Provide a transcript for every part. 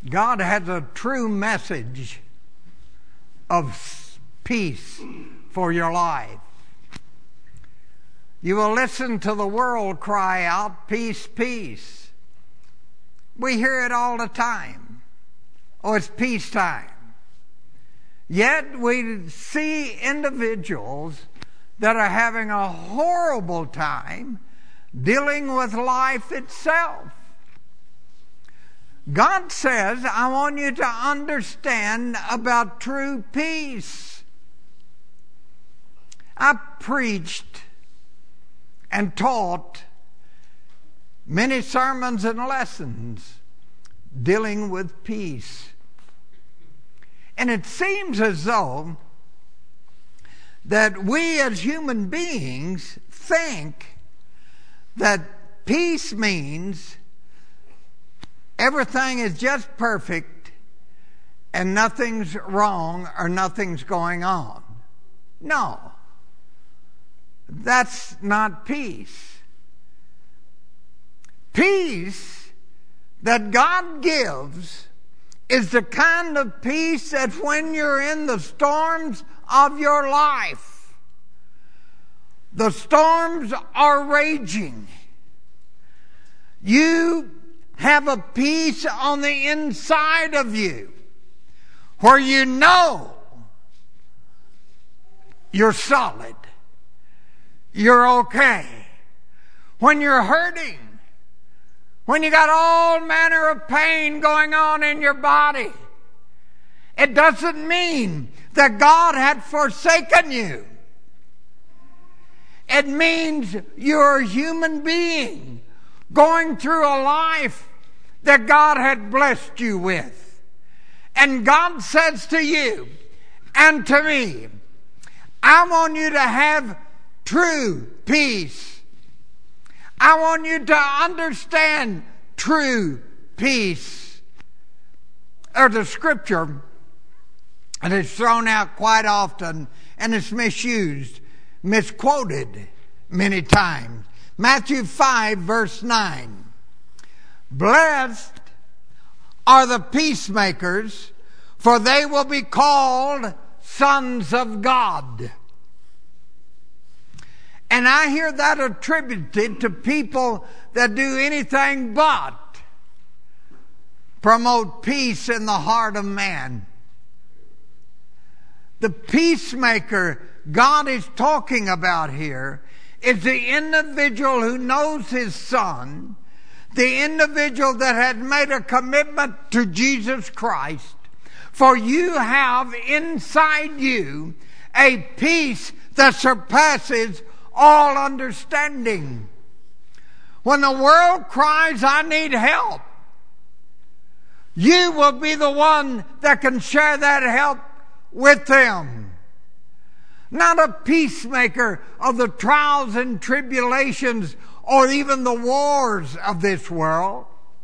God has a true message of peace for your life. You will listen to the world cry out, peace, peace. We hear it all the time. Oh, it's peacetime. Yet we see individuals that are having a horrible time dealing with life itself. God says, I want you to understand about true peace. I preached and taught many sermons and lessons dealing with peace. And it seems as though that we as human beings think that peace means everything is just perfect and nothing's wrong or nothing's going on. No, that's not peace. Peace that God gives is the kind of peace that when you're in the storms of your life, the storms are raging, you have a peace on the inside of you where you know you're solid, you're okay. When you're hurting, when you got all manner of pain going on in your body, it doesn't mean that God had forsaken you. It means you're a human being going through a life that God had blessed you with. And God says to you and to me, I want you to have true peace. I want you to understand true peace. There's a scripture that is thrown out quite often and it's misused, misquoted many times. Matthew 5 verse 9. Blessed are the peacemakers, for they will be called sons of God. And I hear that attributed to people that do anything but promote peace in the heart of man. The peacemaker God is talking about here is the individual who knows his Son, the individual that had made a commitment to Jesus Christ. For you have inside you a peace that surpasses all understanding. When the world cries, I need help, you will be the one that can share that help with them. Not a peacemaker of the trials and tribulations or even the wars of this world.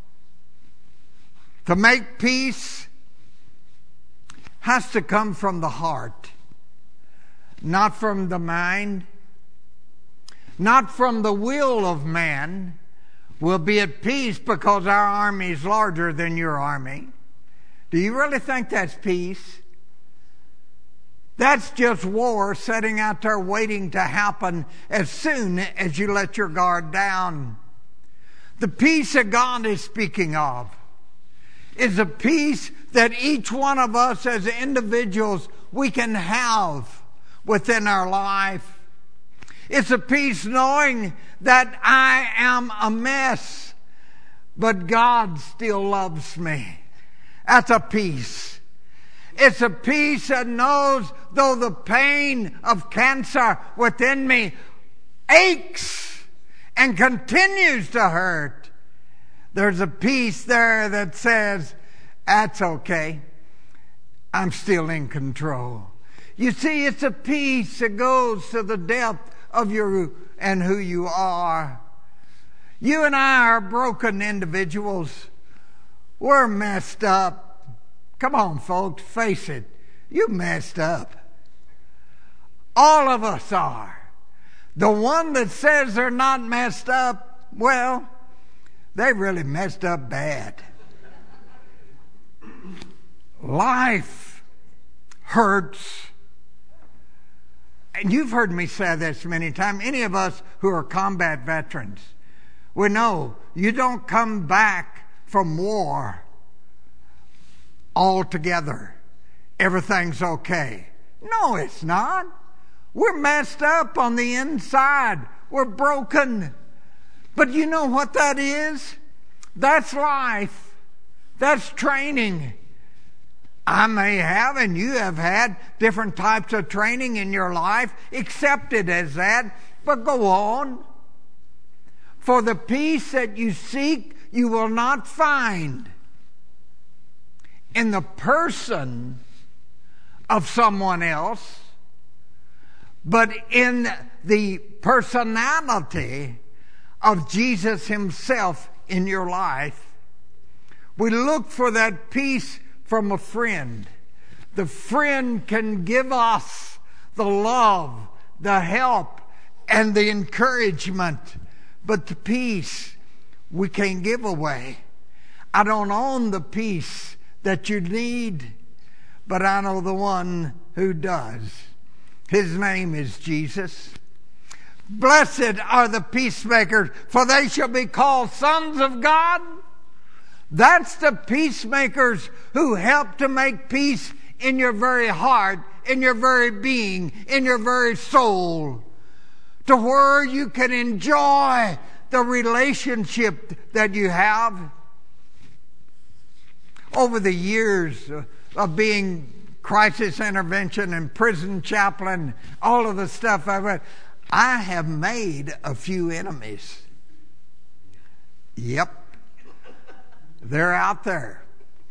To make peace has to come from the heart, not from the mind, not from the will of man. We'll be at peace because our army is larger than your army. Do you really think that's peace? That's just war sitting out there waiting to happen as soon as you let your guard down. The peace that God is speaking of is a peace that each one of us as individuals we can have within our life. It's a peace knowing that I am a mess, but God still loves me. That's a peace. It's a peace that knows though the pain of cancer within me aches and continues to hurt, there's a peace there that says, that's okay. I'm still in control. You see, it's a peace that goes to the depth of you and who you are. You and I are broken individuals. We're messed up. Come on, folks, face it. You messed up. All of us are. The one that says they're not messed up, well, they really messed up bad. Life hurts. And you've heard me say this many times. Any of us who are combat veterans, we know you don't come back from war altogether. Everything's okay. No, it's not. We're messed up on the inside. We're broken. But you know what that is? That's life. That's training. I may have, and you have had, different types of training in your life. Accept it as that, but go on. For the peace that you seek, you will not find in the person of someone else, but in the personality of Jesus himself in your life. We look for that peace from a friend. The friend can give us the love, the help, and the encouragement, but the peace we can't give away. I don't own the peace that you need, but I know the one who does. His name is Jesus. Blessed are the peacemakers, for they shall be called sons of God. That's the peacemakers who help to make peace in your very heart, in your very being, in your very soul, to where you can enjoy the relationship that you have. Over the years of being crisis intervention and prison chaplain, all of the stuff I've read, I have made a few enemies. Yep. They're out there.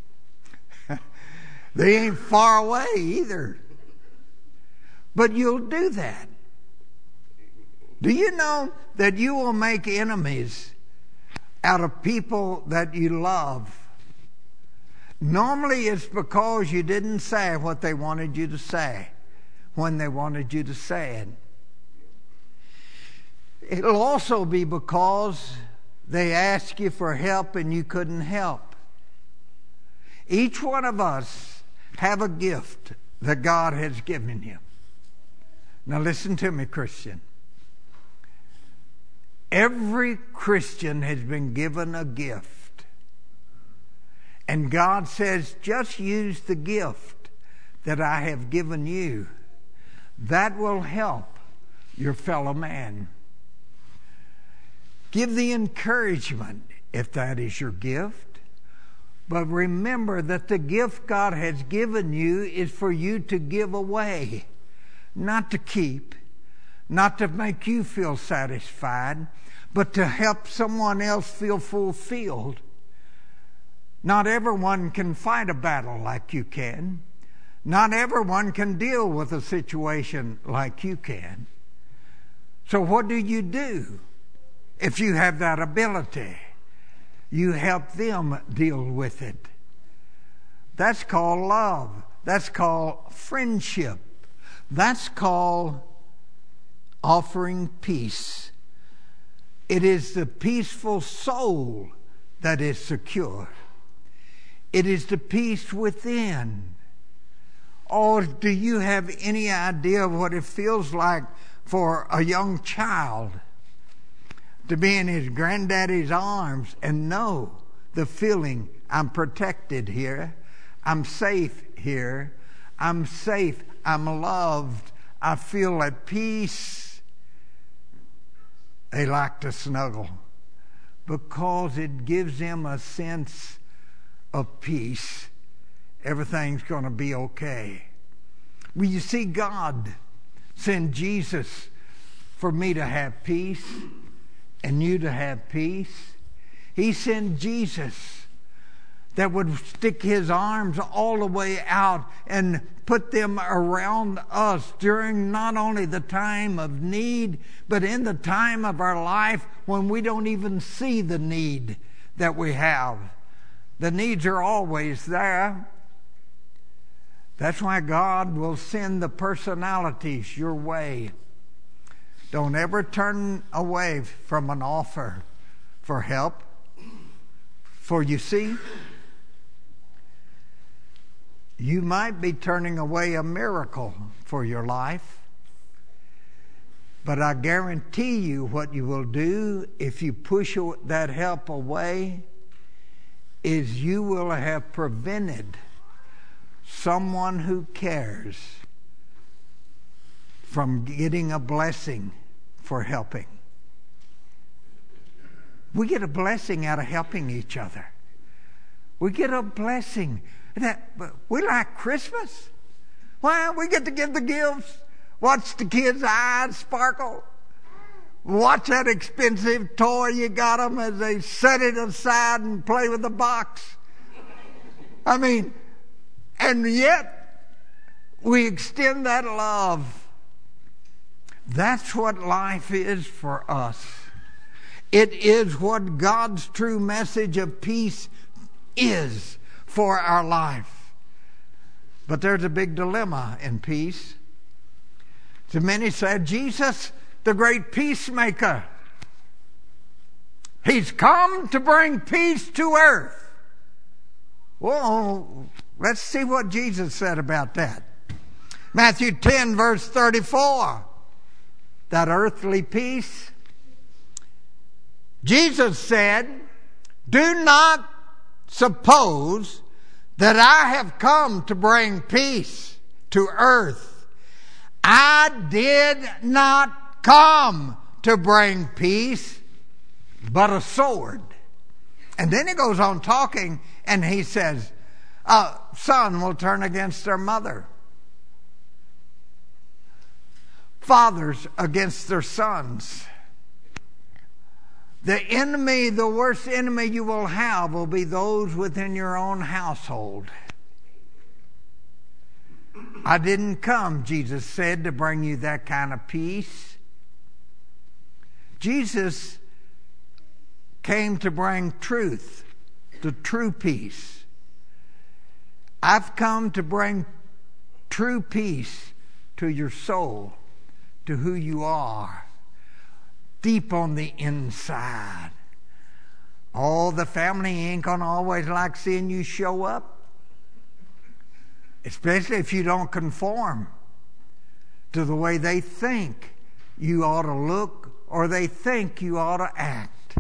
They ain't far away either. But you'll do that. Do you know that you will make enemies out of people that you love? Normally it's because you didn't say what they wanted you to say when they wanted you to say it. It'll also be because they asked you for help and you couldn't help. Each one of us have a gift that God has given you. Now listen to me, Christian. Every Christian has been given a gift. And God says, just use the gift that I have given you. That will help your fellow man. Give the encouragement if that is your gift. But remember that the gift God has given you is for you to give away, not to keep, not to make you feel satisfied, but to help someone else feel fulfilled. Not everyone can fight a battle like you can. Not everyone can deal with a situation like you can. So what do? If you have that ability, you help them deal with it. That's called love. That's called friendship. That's called offering peace. It is the peaceful soul that is secure. It is the peace within. Or do you have any idea of what it feels like for a young child to be in his granddaddy's arms and know the feeling, I'm protected here, I'm safe here, I'm safe, I'm loved, I feel at peace? They like to snuggle because it gives them a sense of peace. Everything's going to be okay. Well, you see, God sent Jesus for me to have peace and you to have peace. He sent Jesus that would stick his arms all the way out and put them around us during not only the time of need, but in the time of our life when we don't even see the need that we have. The needs are always there. That's why God will send the personalities your way. Don't ever turn away from an offer for help. For you see, You might be turning away a miracle for your life, but I guarantee you what you will do if you push that help away is you will have prevented someone who cares from getting a blessing for helping. We get a blessing out of helping each other. We get a blessing. We like Christmas. Why? We get to give the gifts. Watch the kids' eyes sparkle. Watch that expensive toy you got them as they set it aside and play with the box. I mean, and yet we extend that love. That's what life is for us. It is what God's true message of peace is for our life. But there's a big dilemma in peace. So many said, Jesus, the great peacemaker, he's come to bring peace to earth. Well, let's see what Jesus said about that. Matthew 10, verse 34. That earthly peace. Jesus said, do not suppose that I have come to bring peace to earth. I did not come to bring peace, but a sword. And then he goes on talking, and he says, son will turn against their mother. Fathers against their sons. The enemy, the worst enemy you will have will be those within your own household. I didn't come, Jesus said, to bring you that kind of peace. Jesus came to bring truth, the true peace. I've come to bring true peace to your soul, to who you are, deep on the inside. Oh, the family ain't gonna always like seeing you show up. Especially if you don't conform to the way they think you ought to look or they think you ought to act.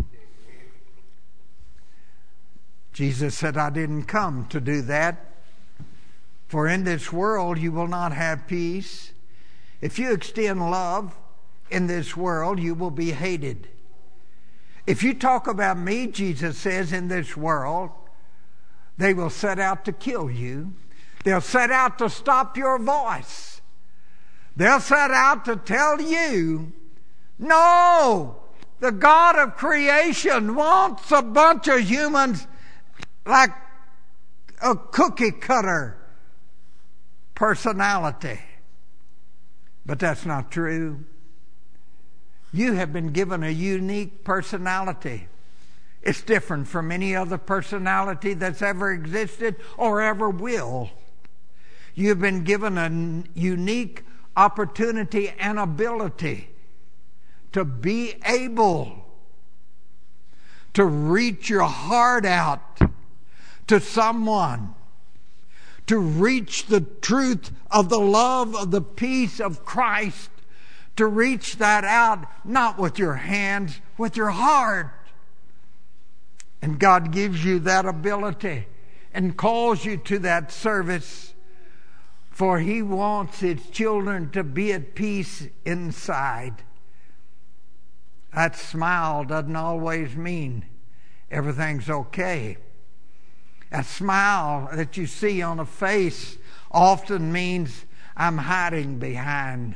Jesus said, I didn't come to do that. For in this world you will not have peace. If you extend love in this world, you will be hated. If you talk about me, Jesus says, in this world, they will set out to kill you. They'll set out to stop your voice. They'll set out to tell you, no, the God of creation wants a bunch of humans like a cookie cutter personality. But that's not true. You have been given a unique personality. It's different from any other personality that's ever existed or ever will. You've been given a unique opportunity and ability to be able to reach your heart out to someone, to reach the truth of the love of the peace of Christ, to reach that out, not with your hands, with your heart. And God gives you that ability and calls you to that service. For He wants His children to be at peace inside. That smile doesn't always mean everything's okay. A smile that you see on a face often means I'm hiding behind.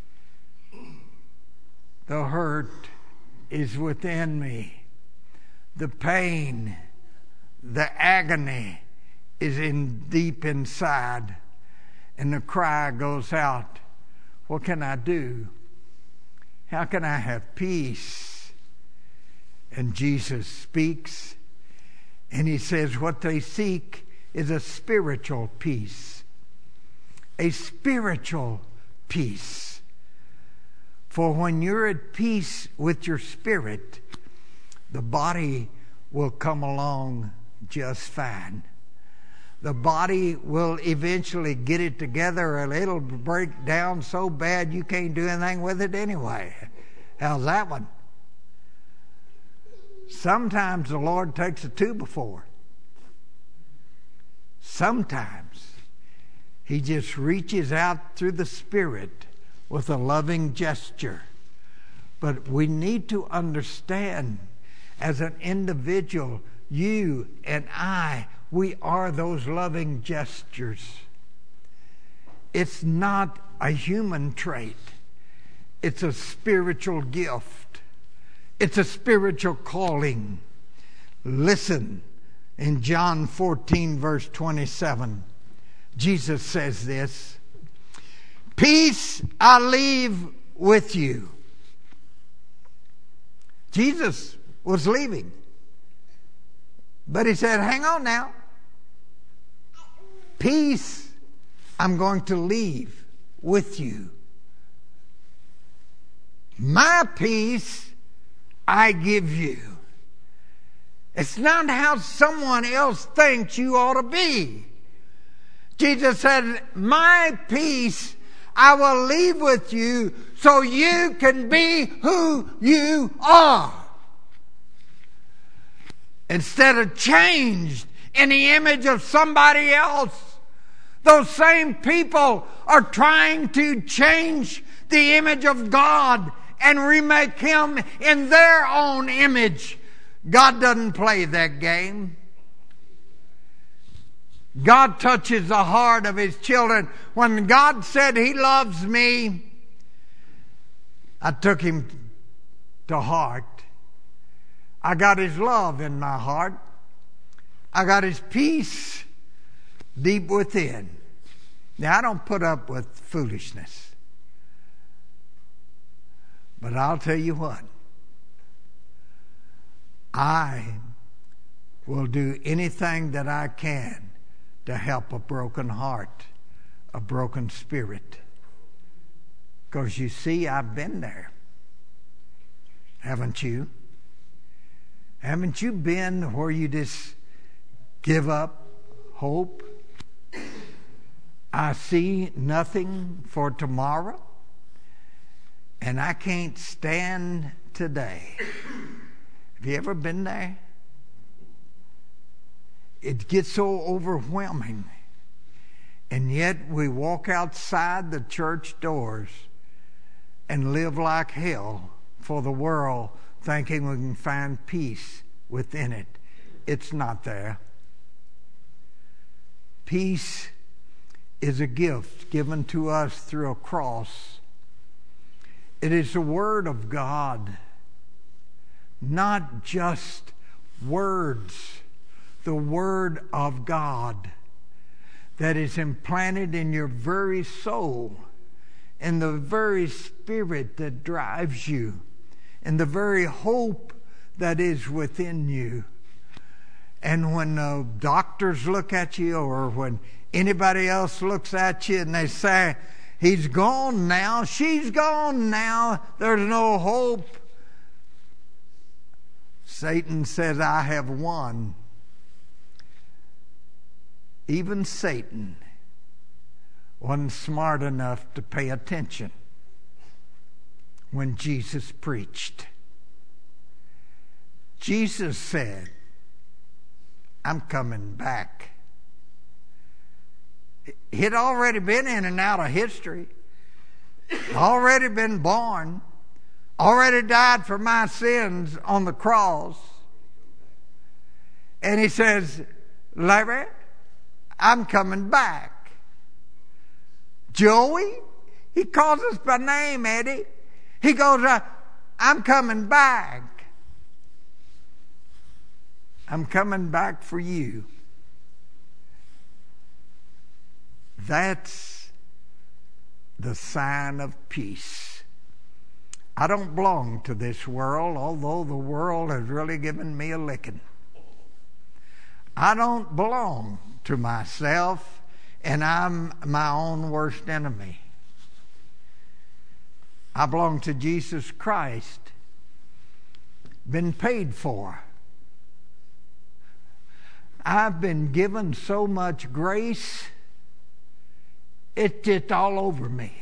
The hurt is within me. The pain, the agony is deep inside. And the cry goes out, what can I do? How can I have peace? And Jesus speaks, and He says what they seek is a spiritual peace. A spiritual peace. For when you're at peace with your spirit, the body will come along just fine. the body will eventually get it together, or it'll break down so bad you can't do anything with it anyway. How's that one? Sometimes the Lord takes a 2x4. Sometimes He just reaches out through the Spirit with a loving gesture. But we need to understand, as an individual, you and I, we are those loving gestures. It's not a human trait. It's a spiritual gift. It's a spiritual calling. Listen, in John 14, verse 27, Jesus says this, "Peace I leave with you." Jesus was leaving. But He said, hang on now. Peace I'm going to leave with you. My peace I give you. It's not how someone else thinks you ought to be. Jesus said, my peace I will leave with you so you can be who you are. Instead of changed in the image of somebody else, those same people are trying to change the image of God and remake Him in their own image. God doesn't play that game. God touches the heart of His children. When God said He loves me, I took Him to heart. I got His love in my heart. I got His peace deep within. Now, I don't put up with foolishness. But I'll tell you what. I will do anything that I can to help a broken heart, a broken spirit. Because you see, I've been there. Haven't you? Haven't you been where you just give up hope? I see nothing for tomorrow, and I can't stand today. Have you ever been there? It gets so overwhelming. And yet we walk outside the church doors and live like hell for the world, thinking we can find peace within it. It's not there. Peace is a gift given to us through a cross. It is the Word of God, not just words, the Word of God that is implanted in your very soul, in the very spirit that drives you, in the very hope that is within you. And when doctors look at you, or when anybody else looks at you and they say, he's gone now, she's gone now, there's no hope, Satan says, I have won. Even Satan wasn't smart enough to pay attention when Jesus preached. Jesus said, I'm coming back. He'd already been in and out of history, already been born, already died for my sins on the cross. And He says, Larry, I'm coming back. Joey, he calls us by name, Eddie. He goes, I'm coming back. I'm coming back for you. That's the sign of peace. I don't belong to this world, although the world has really given me a licking. I don't belong to myself, and I'm my own worst enemy. I belong to Jesus Christ, been paid for. I've been given so much grace, it's just all over me.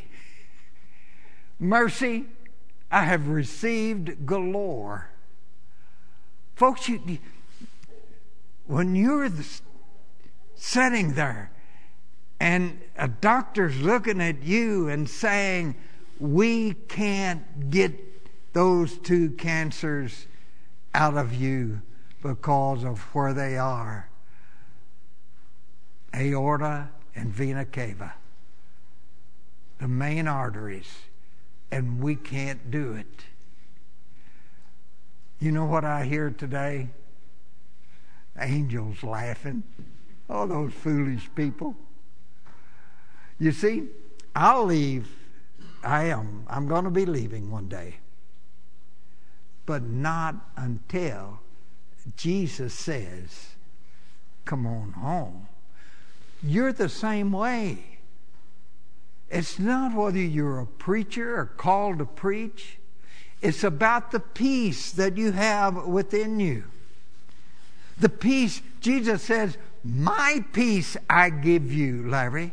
Mercy, I have received galore. Folks, when you're sitting there and a doctor's looking at you and saying, we can't get those 2 cancers out of you because of where they are, aorta and vena cava, the main arteries, and we can't do it. You know what I hear today? Angels laughing. Oh, those foolish people. You see, I'll leave. I'm going to be leaving one day. But not until Jesus says, come on home. You're the same way. It's not whether you're a preacher or called to preach. It's about the peace that you have within you. The peace, Jesus says, my peace I give you, Larry.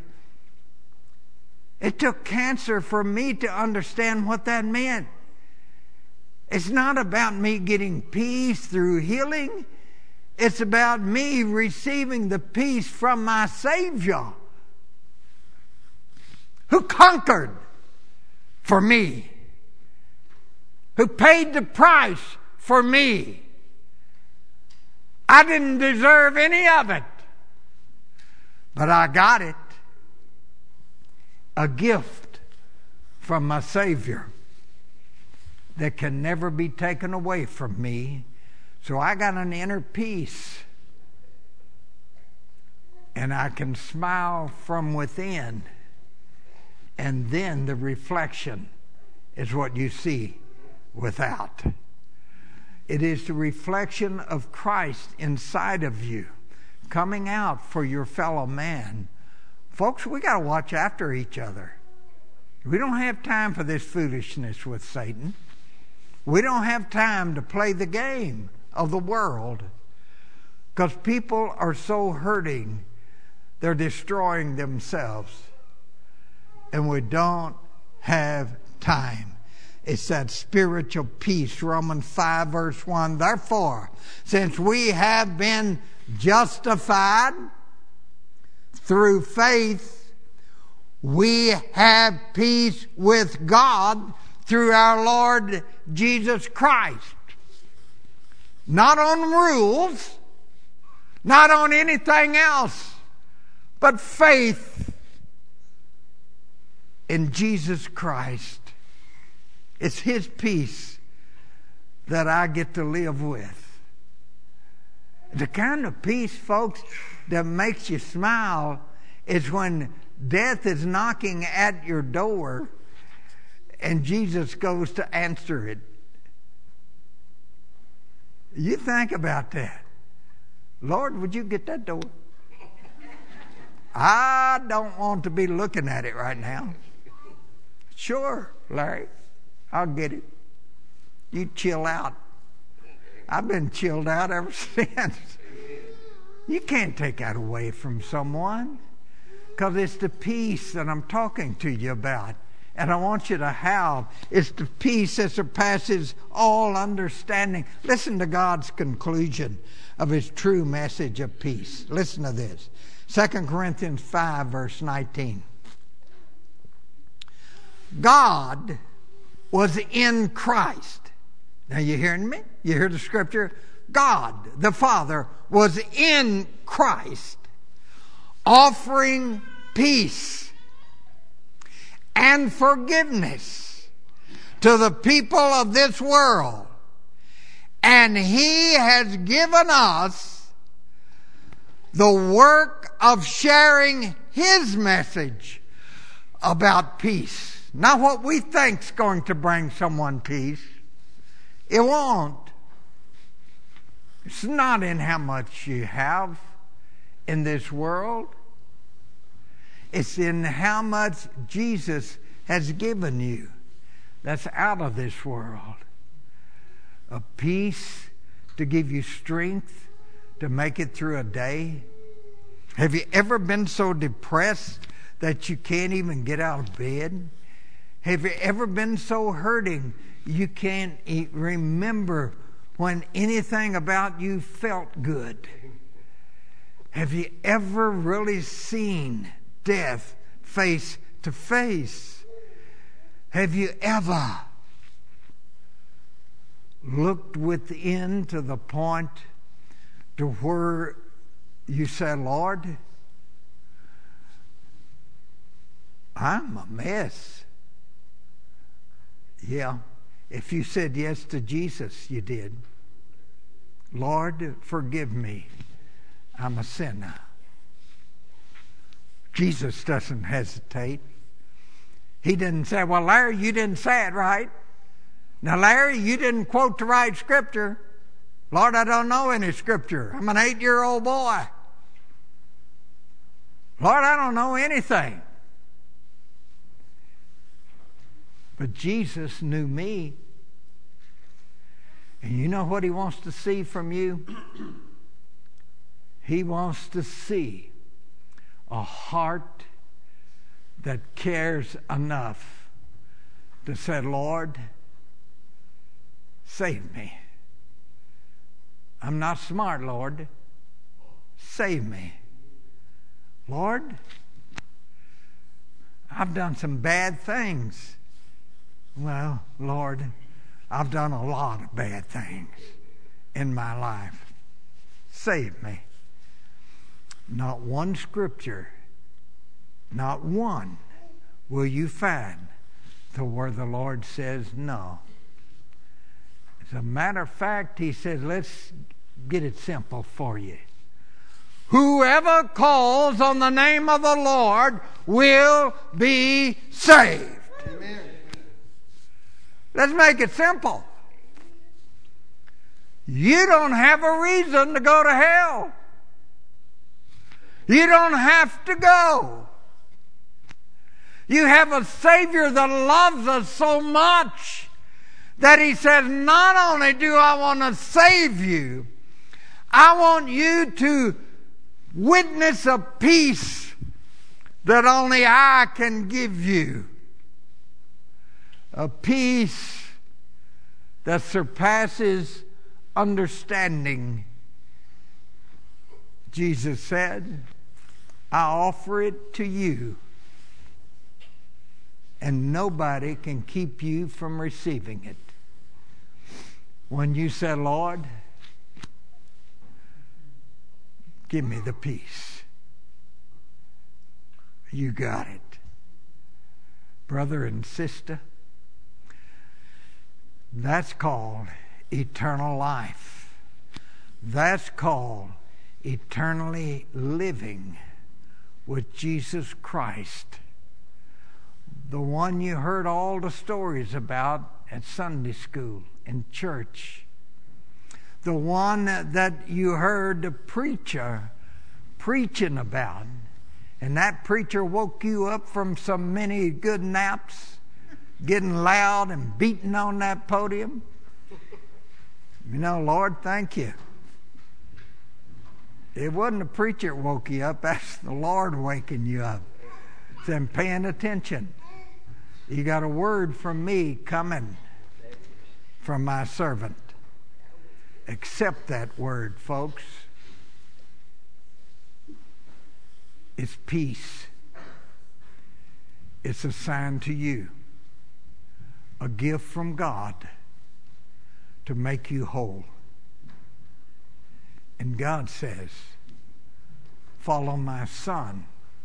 It took cancer for me to understand what that meant. It's not about me getting peace through healing. It's about me receiving the peace from my Savior, who conquered for me, who paid the price for me. I didn't deserve any of it, but I got it. A gift from my Savior that can never be taken away from me. So I got an inner peace, and I can smile from within, and then the reflection is what you see without. It is the reflection of Christ inside of you, coming out for your fellow man. Folks, we got to watch after each other. We don't have time for this foolishness with Satan. We don't have time to play the game of the world, because people are so hurting, they're destroying themselves, and we don't have time. It's that spiritual peace. Romans 5 verse 1. Therefore, since we have been justified through faith, we have peace with God through our Lord Jesus Christ. Not on rules, not on anything else, but faith in Jesus Christ. It's His peace that I get to live with. The kind of peace, folks, that makes you smile is when death is knocking at your door and Jesus goes to answer it. You think about that. Lord, would you get that door? I don't want to be looking at it right now. Sure, Larry, I'll get it. You chill out. I've been chilled out ever since. You can't take that away from someone, because it's the peace that I'm talking to you about. And I want you to have, it's the peace that surpasses all understanding. Listen to God's conclusion of His true message of peace. Listen to this. 2 Corinthians 5 verse 19. God was in Christ. Now you hearing me? You hear the scripture? God, the Father, was in Christ, offering peace and forgiveness to the people of this world. And He has given us the work of sharing His message about peace. Not what we think's going to bring someone peace. It won't. It's not in how much you have in this world. It's in how much Jesus has given you that's out of this world. A peace to give you strength to make it through a day? Have you ever been so depressed that you can't even get out of bed? Have you ever been so hurting you can't remember when anything about you felt good? Have you ever really seen death face to face? Have you ever looked within to the point to where you said, Lord, I'm a mess? Yeah, if you said yes to Jesus, you did. Lord, forgive me. I'm a sinner. Jesus doesn't hesitate. He didn't say, well, Larry, you didn't say it right. Now, Larry, you didn't quote the right scripture. Lord, I don't know any scripture. I'm an 8-year-old boy. Lord, I don't know anything. But Jesus knew me. And you know what he wants to see from you? He wants to see a heart that cares enough to say, Lord, save me. I'm not smart, Lord. Save me. Lord, I've done some bad things. Well, Lord, I've done a lot of bad things in my life. Save me. Not one scripture, not one, will you find to where the Lord says no. As a matter of fact, he says, let's get it simple for you. Whoever calls on the name of the Lord will be saved. Amen. Let's make it simple. You don't have a reason to go to hell. You don't have to go. You have a Savior that loves us so much that he says, not only do I want to save you, I want you to witness a peace that only I can give you. A peace that surpasses understanding. Jesus said, I offer it to you, and nobody can keep you from receiving it. When you said, Lord, give me the peace, you got it. Brother and sister, that's called eternal life. That's called eternally living with Jesus Christ. The one you heard all the stories about at Sunday school, in church. The one that you heard the preacher preaching about. And that preacher woke you up from so many good naps, getting loud and beating on that podium. You know, Lord, thank you. It wasn't the preacher that woke you up. That's the Lord waking you up. It's them paying attention. You got a word from me coming from my servant. Accept that word, folks. It's peace. It's a sign to you. A gift from God to make you whole. And God says, follow my son.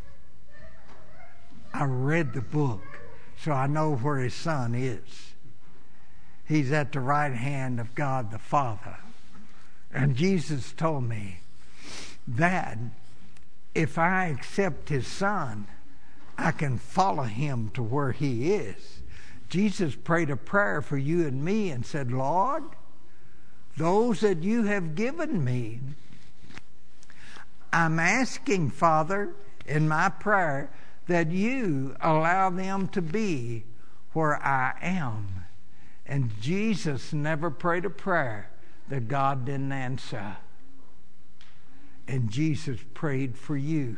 I read the book, so I know where his son is. He's at the right hand of God the Father. And Jesus told me that if I accept his son, I can follow him to where he is. Jesus prayed a prayer for you and me and said, Lord, those that you have given me, I'm asking, Father, in my prayer, that you allow them to be where I am. And Jesus never prayed a prayer that God didn't answer. And Jesus prayed for you.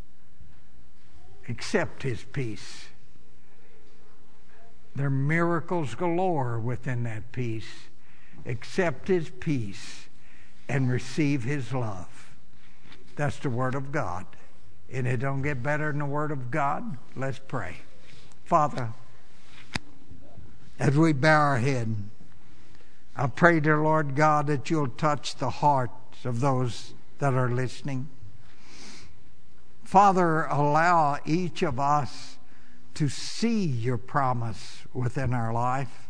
Accept his peace. There are miracles galore within that peace. Accept his peace and receive his love. That's the Word of God. And it don't get better than the Word of God. Let's pray. Father, as we bow our head, I pray, dear Lord God, that you'll touch the hearts of those that are listening. Father, allow each of us to see your promise within our life.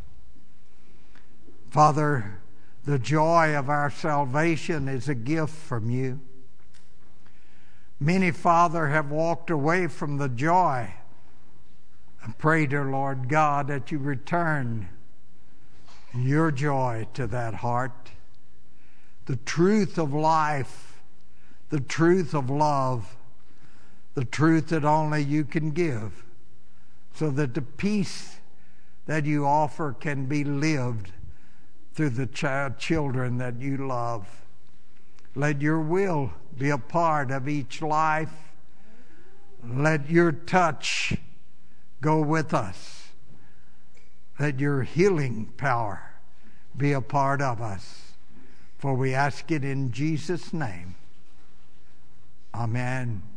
Father, the joy of our salvation is a gift from you. Many, Father, have walked away from the joy. I pray, dear Lord God, that you return your joy to that heart. The truth of life, the truth of love, the truth that only you can give, so that the peace that you offer can be lived through the children that you love. Let your will be a part of each life. Let your touch go with us. Let your healing power be a part of us. For we ask it in Jesus' name. Amen.